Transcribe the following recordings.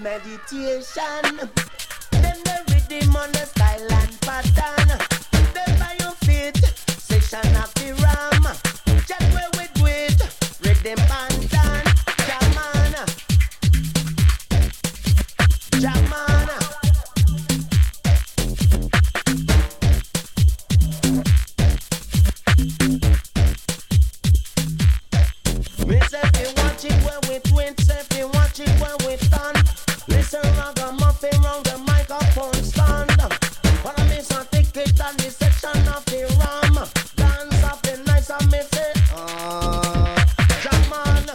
meditation. Them the rhythm on the style and pattern. Them by your feet, session of the ram. Check where we do it, rhythm pattern. Jamana, Jamana. Me say if you watch it when we twin, say if you watch it when we stand. Listen ragamuffin round the microphone stand. Follow me so ticket on the section of the ram. Dance of the night and me say Jamana,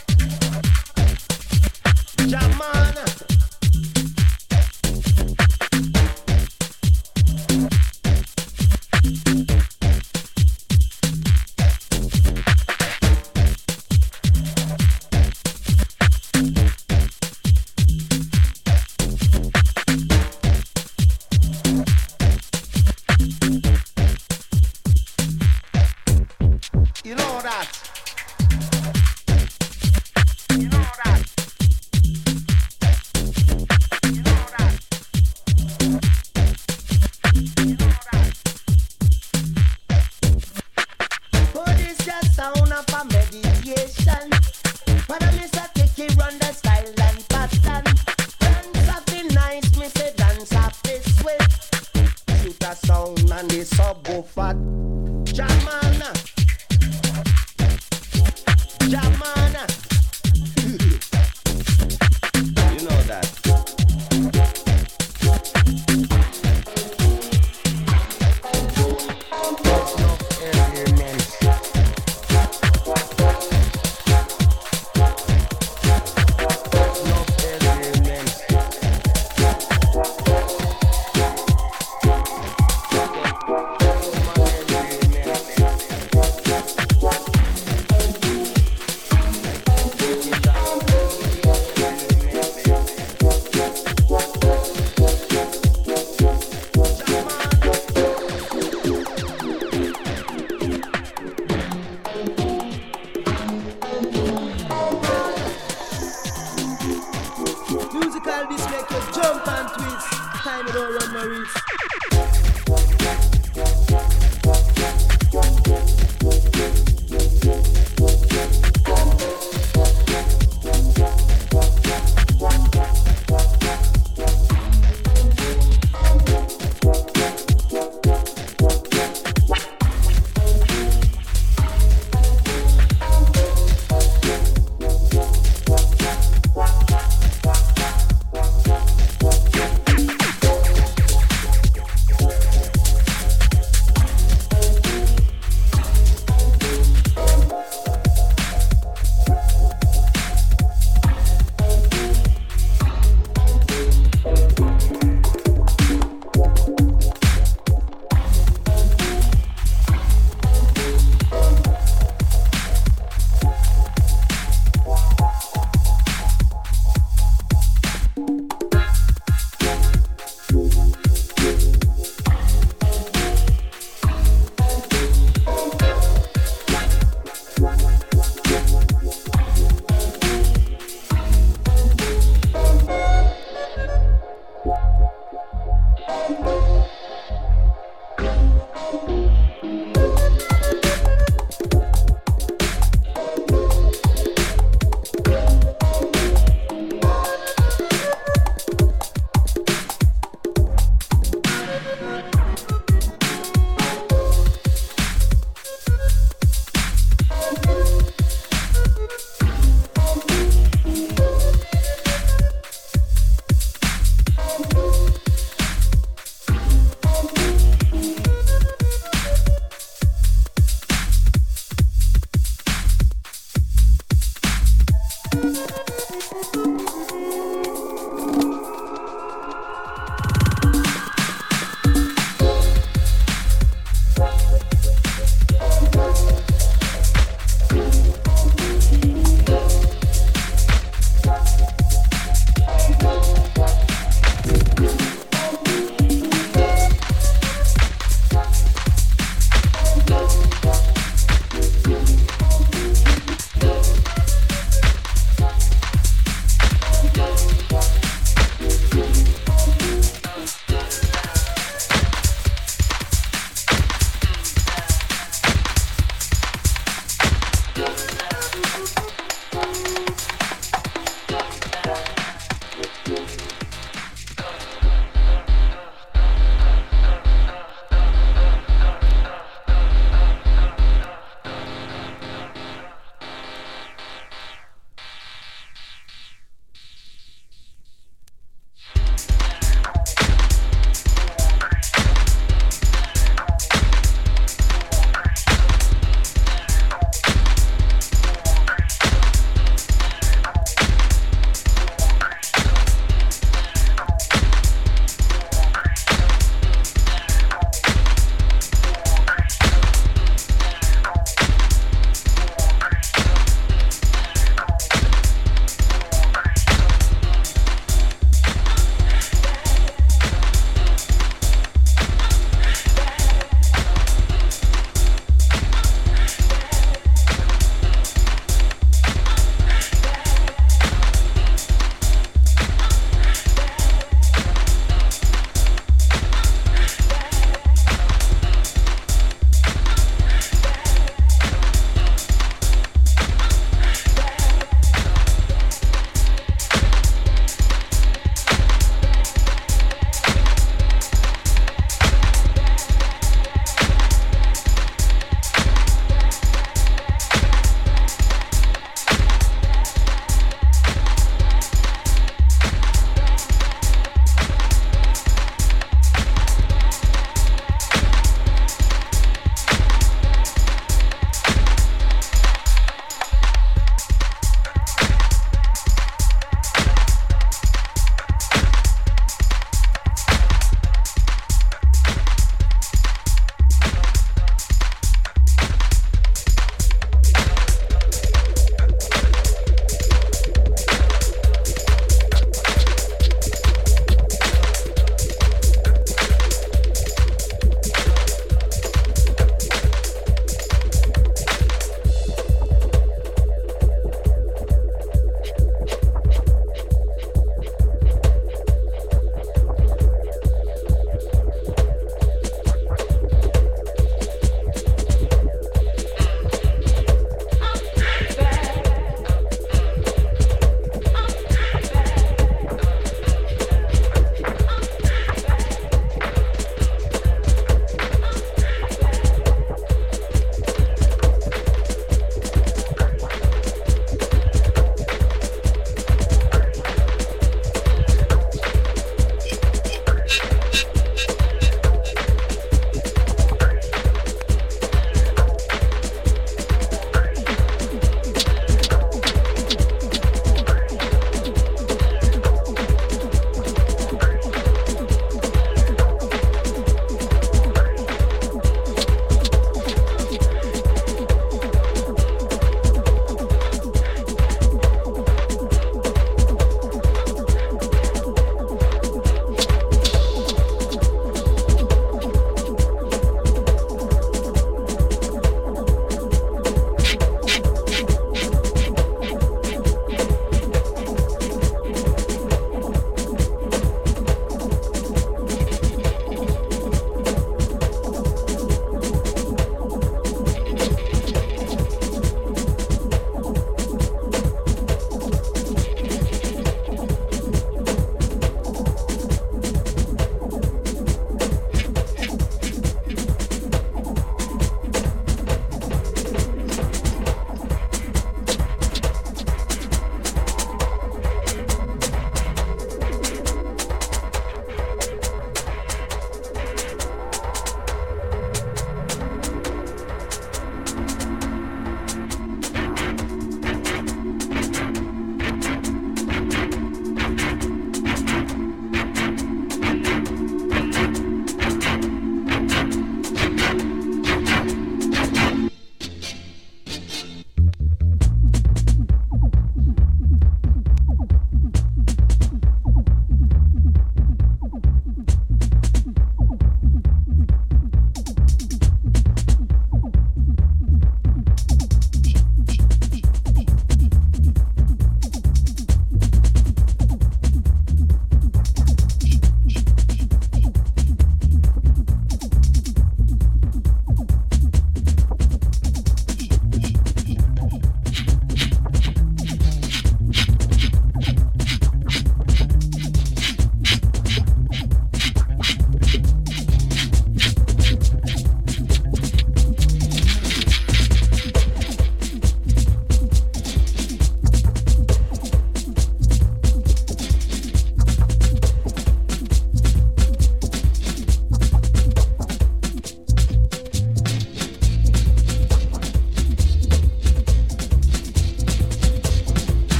Jamana. You know that. You know that. You know that. You know that. But it's just sound of a meditation. But I miss a take it run the style and pattern. Dance of the night, me say dance of the sweat. Shoot a sound and the subwoofer. Jamana. Jamana. You know that.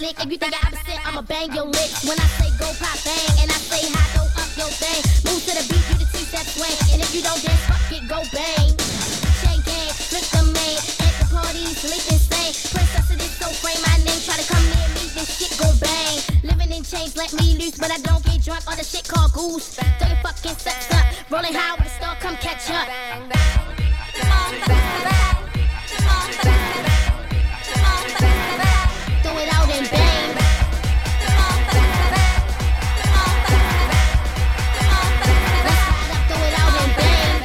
dick. If you think I'm opposite, I'ma bang your lips. When I say go pop bang, and I say hi, go up your thing. Move to the beat, you the two-step swing. And if you don't dance, fuck it, go bang. Chain gang, flick the main. At the party, sleep insane. Princess of this so frame, my name. Try to come near me, this shit go bang. Living in chains, let me loose, but I don't get drunk. All the shit called goose. Throw your fucking steps up. Rolling high with a star, come catch up. Throw it out and bang. Let's ride up, throw it out and bang.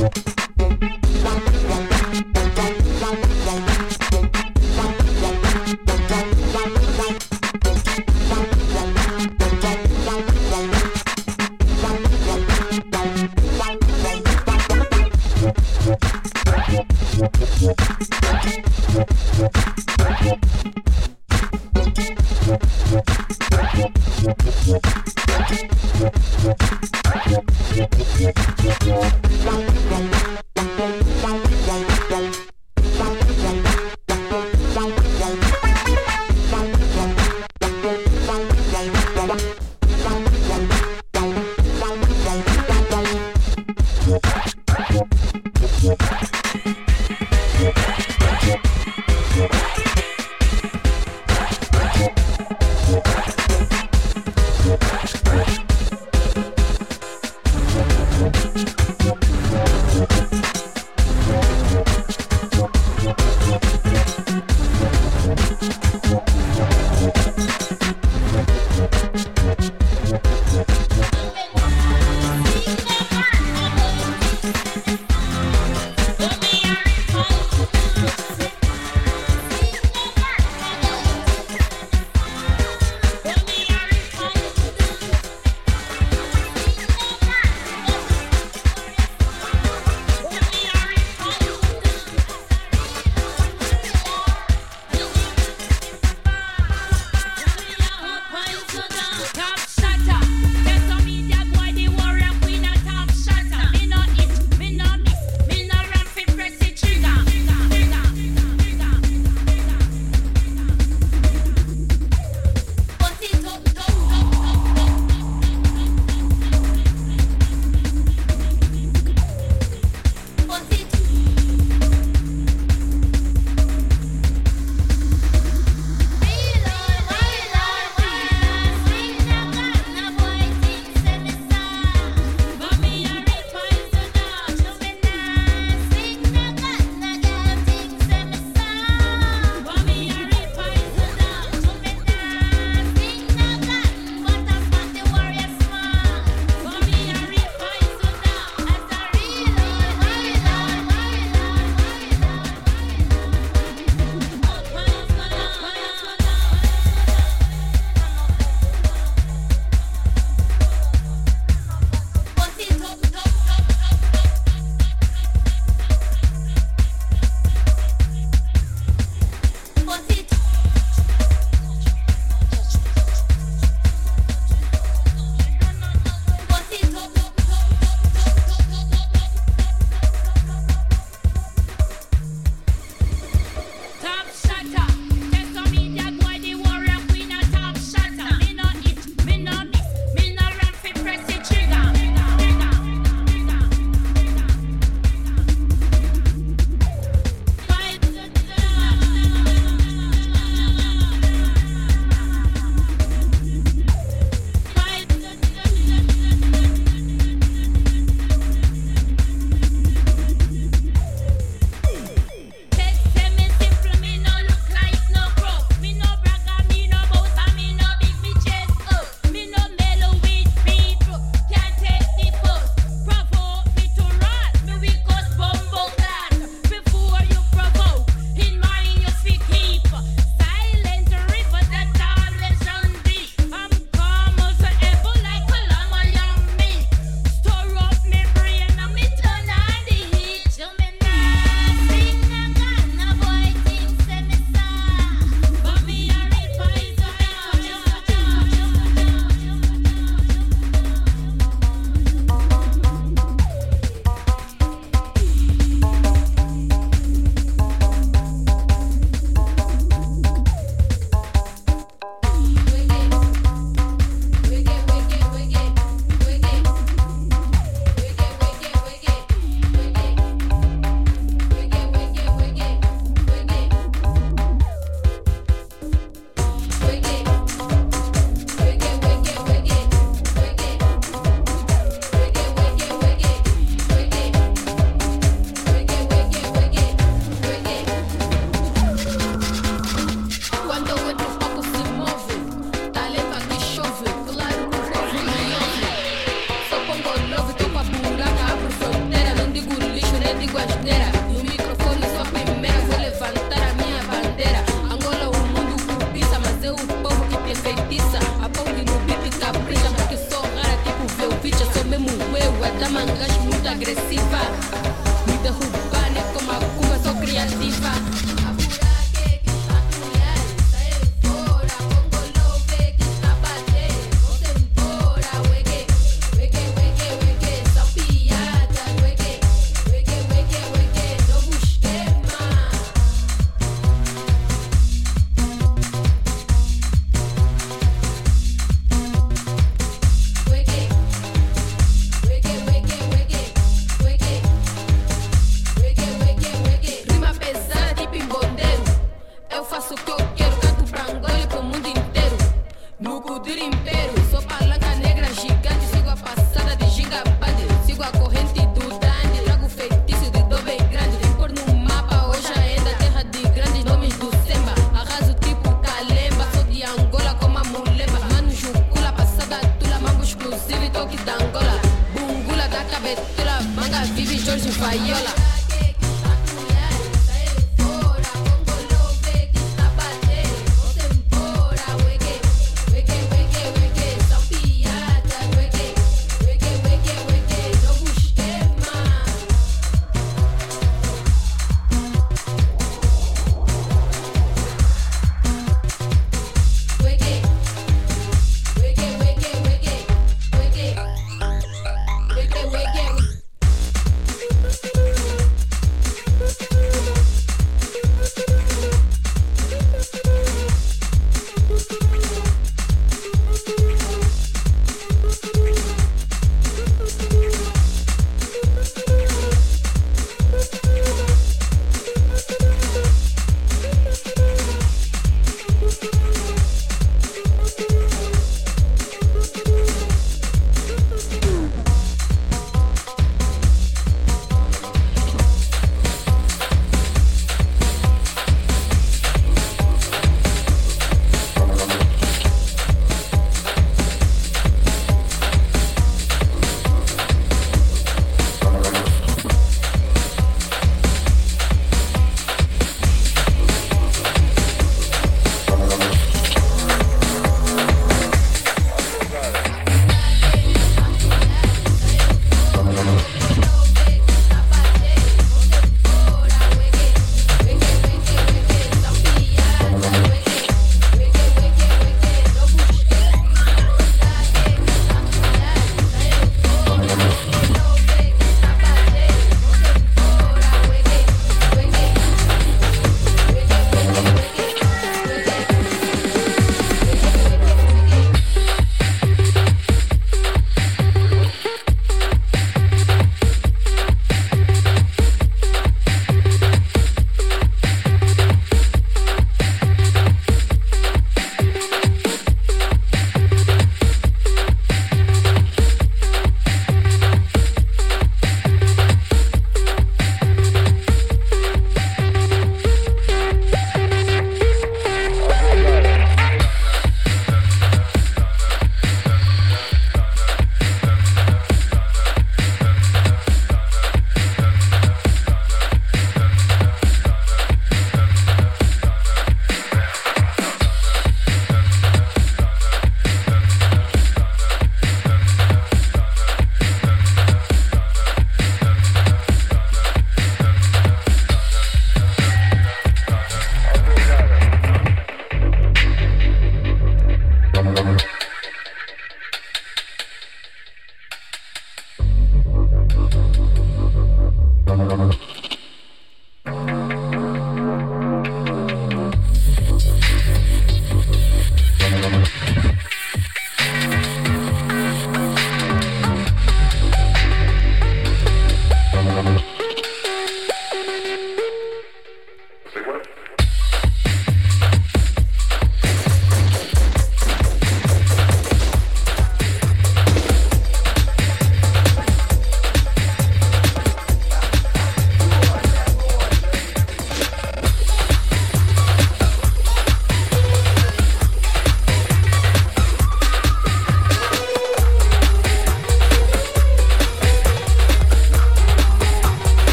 Put me on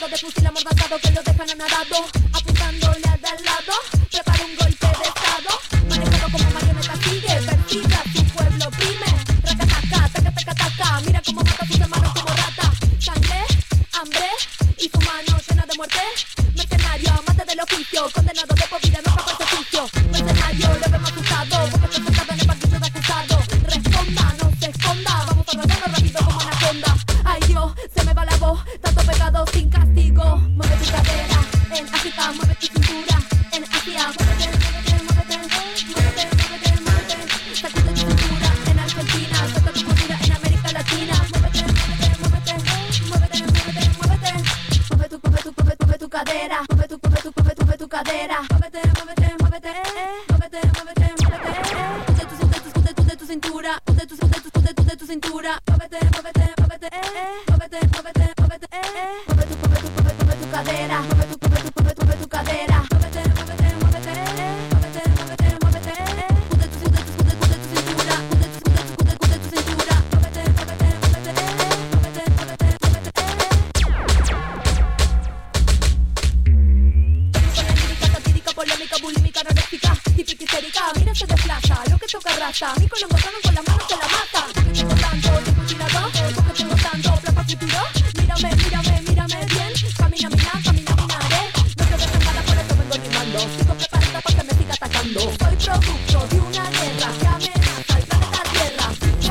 de fusil amordazado que lo dejan anadado, apuntándole al de al lado. Prepara un golpe de estado, manejado como marioneta, sigue, persiga, su pueblo oprime. Racataca, taca, taca, taca, mira cómo mata a sus hermanos como rata. Sangre, hambre y su mano llena de muerte. Mercenario, amante del oficio, condenado de por vida, no escapa ese juicio. Mercenario, lo vemos asustado, porque está sentado en el banquillo de acusado. Responda, no se esconda, vamos a rodearlo rápido como anaconda. Ay Dios, se me va la voz, tanto pecado sin castigo. Mueve tu cadera, en África, mueve tu cintura. En Asia, muévete, muévete, muévete, muévete, muévete, muévete. Sacude tu cintura, en Argentina, saca tu cultura, en América Latina. Muévete, muévete, muévete, muévete, muévete, muévete. Mueve tu cadera, mueve tu cadera. Muévete, muévete, muévete, muévete, muévete, muévete. Tude tu cintura, tude tu cintura. Muévete, muévete, muévete, muévete, muévete, muévete. Mueve tu cadera, mueve tu cadera. Muévete, muévete, muévete, muévete, muévete, muévete. Tude tu cintura, tude tu cintura. Muévete, muévete, muévete, muévete, muévete, muévete. Polémica, bulímica, anoréxica, típica histérica, mira se desplaza, lo que toca raza, Nico lo encontraron con las manos de la mata. Porque tengo tanto tiempo tirado, porque tengo tanto plan para futuro. Mírame, mírame, mírame bien, camina, caminaré. No te dejes nada, por eso vengo rimando, sigo preparada para que me siga atacando. Soy producto de una guerra que amenaza al planeta Tierra.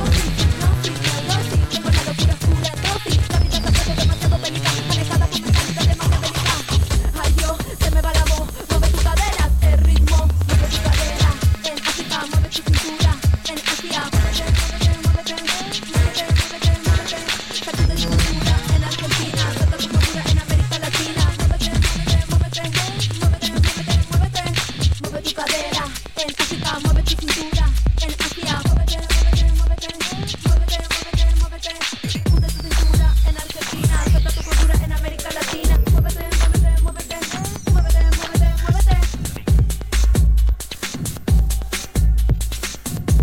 No, tengo la locura oscura, dosis, la vida se ha puesto demasiado bélica, manejada por mecánica demasiado bélica. Ay Dios, se me va la voz. El ritmo, mueve tu cadera, en África, mueve tu cintura, en Asia, muévete, muévete, muévete, muévete, muévete, sacude tu cintura, en Argentina, saca tu cultura, en América Latina, muévete, muévete, muévete, muévete, muévete, mueve tu cadera, en África, mueve tu cintura, en Asia, muévete, muévete, muévete, muévete, muévete, muévete, sacude tu cintura, en Argentina, saca tu cultura, en América Latina, muévete, muévete, muévete, muévete, muévete, muévete.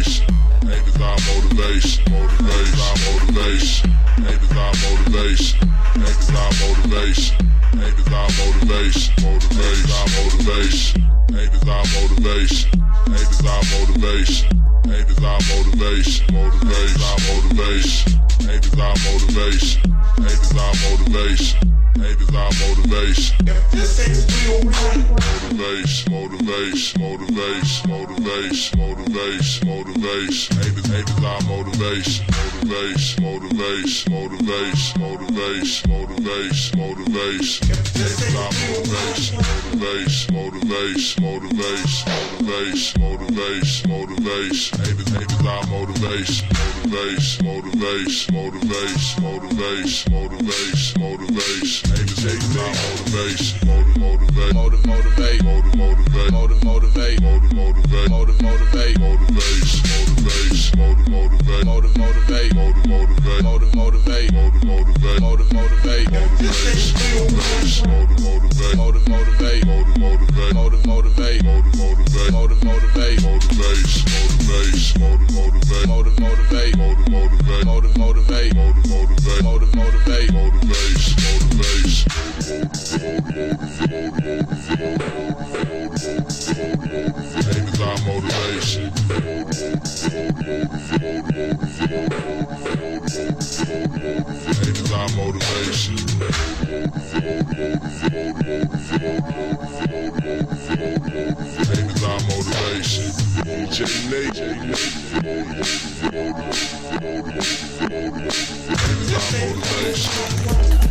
motivation. Haters our motivation. Motivation our motivation. Haters our motivation. Haters our motivation. Haters our motivation. Motivation our motivation. Haters our motivation. Haters our motivation. Haters our motivation. Motivation our motivation. Haters our motivation. Haters our motivation. Haters our motivation. If this ain't real right. Motivation, motivation, motivation, motivation, motivation, motivation. Haters our motivation. Motivation, motivation, motivation, motivation, motivation, motivation. Haters our motivation. Motivation, motivation, motivation, motivation, motivation, motivation. Haters our motivation. Motivation, motivation, motivation, motivation, motivation, motivation. Haters our motivation. Motivate, motivate, motivate, motivate, motivate, motivate, motivate, motivate, motivation, motivation, motivate, motivate, motivate, motivate, motivate, motivate, motivate, motivate, motivation, motivation, motivate, motivate, motivate, motivate, motivate, motivate, motivation, motivation, motivate, motivate, motivate, motivate, motivate, motivate, motivate, motivation, motivation. Haters our motivation. Haters our motivation. Haters our motivation. DJ Nate. Haters our motivation.